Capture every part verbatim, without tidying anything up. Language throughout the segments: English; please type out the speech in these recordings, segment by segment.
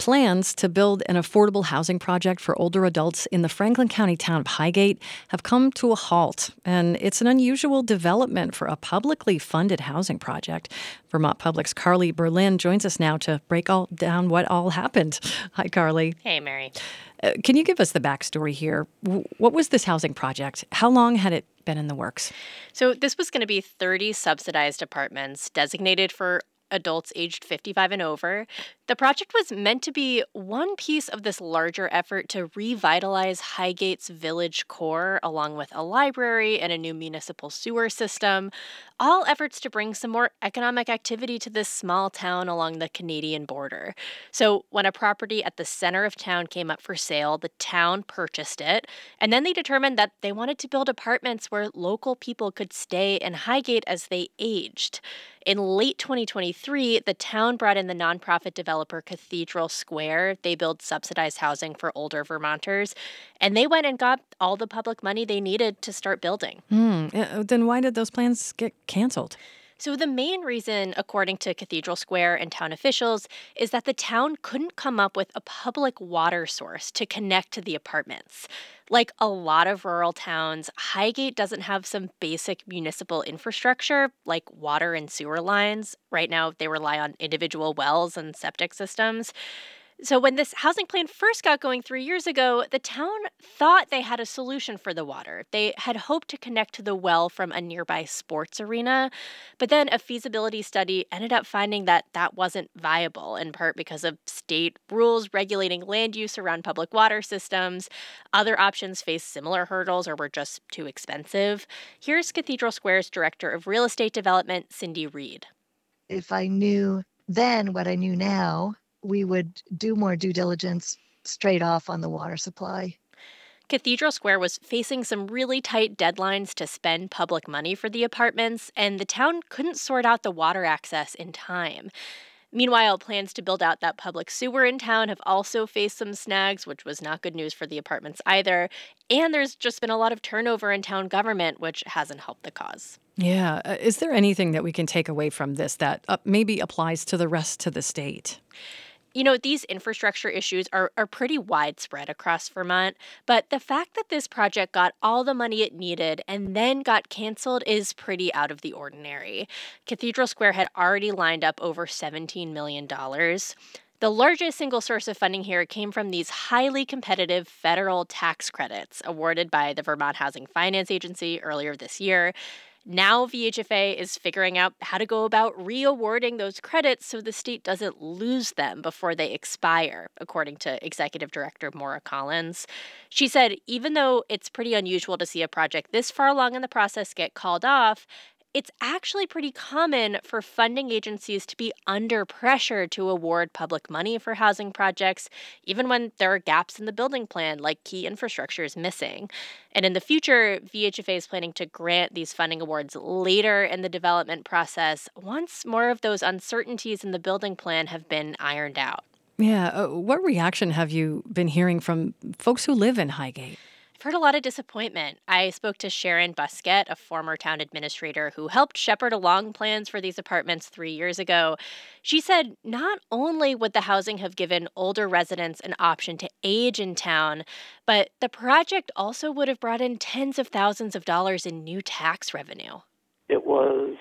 Plans to build an affordable housing project for older adults in the Franklin County town of Highgate have come to a halt, and it's an unusual development for a publicly funded housing project. Vermont Public's Carly Berlin joins us now to break all down what all happened. Hi, Carly. Hey, Mary. Uh, can you give us the backstory here? W- what was this housing project? How long had it been in the works? So this was going to be thirty subsidized apartments designated for adults aged fifty-five and over. The project was meant to be one piece of this larger effort to revitalize Highgate's village core, along with a library and a new municipal sewer system, all efforts to bring some more economic activity to this small town along the Canadian border. So when a property at the center of town came up for sale, the town purchased it, and then they determined that they wanted to build apartments where local people could stay in Highgate as they aged. In late twenty twenty-three, the town brought in the nonprofit developer Cathedral Square. They build subsidized housing for older Vermonters, and they went and got all the public money they needed to start building. Hmm. Uh, Then why did those plans get canceled? So, the main reason, according to Cathedral Square and town officials, is that the town couldn't come up with a public water source to connect to the apartments. Like a lot of rural towns, Highgate doesn't have some basic municipal infrastructure like water and sewer lines. Right now, they rely on individual wells and septic systems. So when this housing plan first got going three years ago, the town thought they had a solution for the water. They had hoped to connect to the well from a nearby sports arena, but then a feasibility study ended up finding that that wasn't viable, in part because of state rules regulating land use around public water systems. Other options faced similar hurdles or were just too expensive. Here's Cathedral Square's Director of Real Estate Development, Cindy Reed. If I knew then what I knew now, we would do more due diligence straight off on the water supply. Cathedral Square was facing some really tight deadlines to spend public money for the apartments, and the town couldn't sort out the water access in time. Meanwhile, plans to build out that public sewer in town have also faced some snags, which was not good news for the apartments either. And there's just been a lot of turnover in town government, which hasn't helped the cause. Yeah. Uh, is there anything that we can take away from this that uh, maybe applies to the rest of the state? You know, these infrastructure issues are, are pretty widespread across Vermont, but the fact that this project got all the money it needed and then got canceled is pretty out of the ordinary. Cathedral Square had already lined up over seventeen million dollars. The largest single source of funding here came from these highly competitive federal tax credits awarded by the Vermont Housing Finance Agency earlier this year. Now V H F A is figuring out how to go about re-awarding those credits so the state doesn't lose them before they expire, according to Executive Director Maura Collins. She said even though it's pretty unusual to see a project this far along in the process get called off, it's actually pretty common for funding agencies to be under pressure to award public money for housing projects, even when there are gaps in the building plan, like key infrastructure is missing. And in the future, V H F A is planning to grant these funding awards later in the development process once more of those uncertainties in the building plan have been ironed out. Yeah. Uh, what reaction have you been hearing from folks who live in Highgate? I've heard a lot of disappointment. I spoke to Sharon Busquet, a former town administrator who helped shepherd along plans for these apartments three years ago. She said not only would the housing have given older residents an option to age in town, but the project also would have brought in tens of thousands of dollars in new tax revenue. It was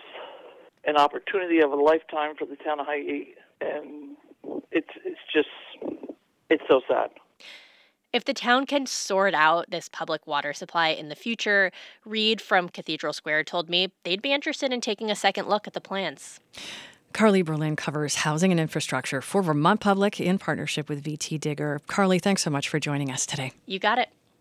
an opportunity of a lifetime for the town of Highgate, and it's it's just, it's so sad. If the town can sort out this public water supply in the future, Reed from Cathedral Square told me they'd be interested in taking a second look at the plans. Carly Berlin covers housing and infrastructure for Vermont Public in partnership with V T Digger. Carly, thanks so much for joining us today. You got it.